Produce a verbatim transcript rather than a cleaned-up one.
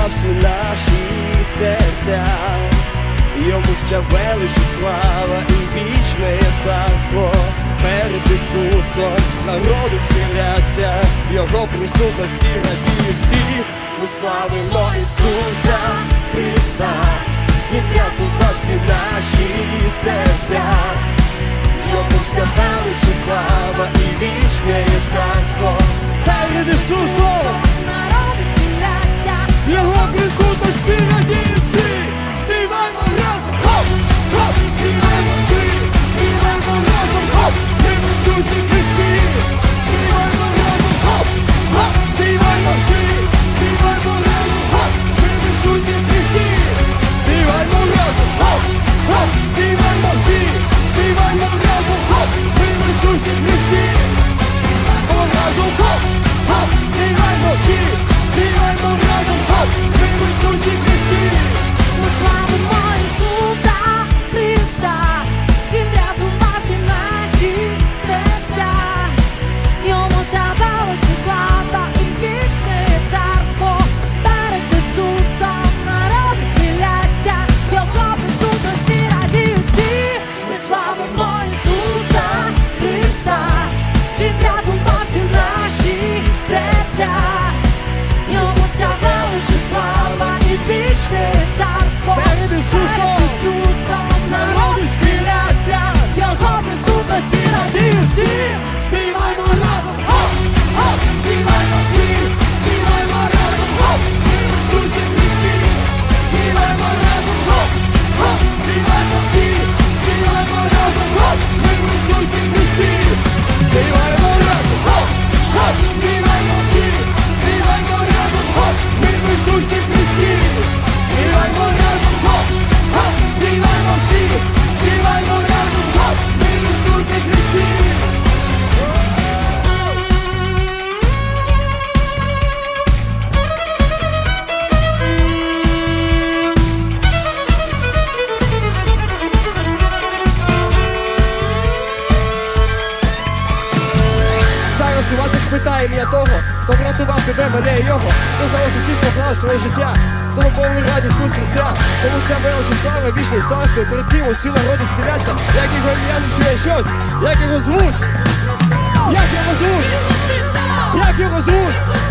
всі наші серця. Йому вся велич і слава і вічне царство. Перед Ісусом народи схиляться, в Його присутності радіють всі. Ми славимо Ісуса Христа, Він врятував всі наші серця. Йому вся велич і слава і вічне царство. Перед Ісусом народи схиляться, в Його присутності радіють всі. Співаймо разом, хоп, хоп, співаймо всі, співаймо разом, хоп, ми в Ісусі Христі. Співаймо разом, хоп, хоп, співаймо всі, співаймо разом, хоп, ми в Ісусі Христі. Співаймо разом, хоп, хоп, співаймо всі, співаймо разом, хоп, ми в Ісусі Христі. Співаймо разом, хоп, хоп, співаймо всі, співаймо разом, хоп, ми в Ісусі Христі. ми славимо Ісуса Христа, Він врятував всі наші серця. Йому вся велич і слава і вічне царство. Перед Ісусом народи схиляться, в Його присутності радіють всі. Ми славимо Ісуса Христа, Він врятував всі наші серця. Йому вся велич і слава і вічне царство. Перед Ісусом народи схиляться, в Його присутності радіють всі. співаймо разом, хоп, хоп, співаймо всі, співаймо разом, хоп, ми в Ісусі Христі. Співаймо разом, хоп, хоп, співаймо всі, співаймо разом, хоп, ми в Ісусі Христі. Співаймо разом, хоп, хоп, співаймо всі, співаймо разом, хоп, ми в Ісусі Христі. Співаймо разом, хоп, хоп, співаймо всі, співаймо разом, хоп, ми в Ісусі Христі. Зараз у вас спитає ім'я того, хто врятував тебе, мене і його, хто за вас усіх поклав своє життя, хто наповнив радістю серця, тому вся велич і слава вічне царство, перед ким усі народи схиляться, як його ім'я не чує щось, як його звуть, як його звуть, як його звуть.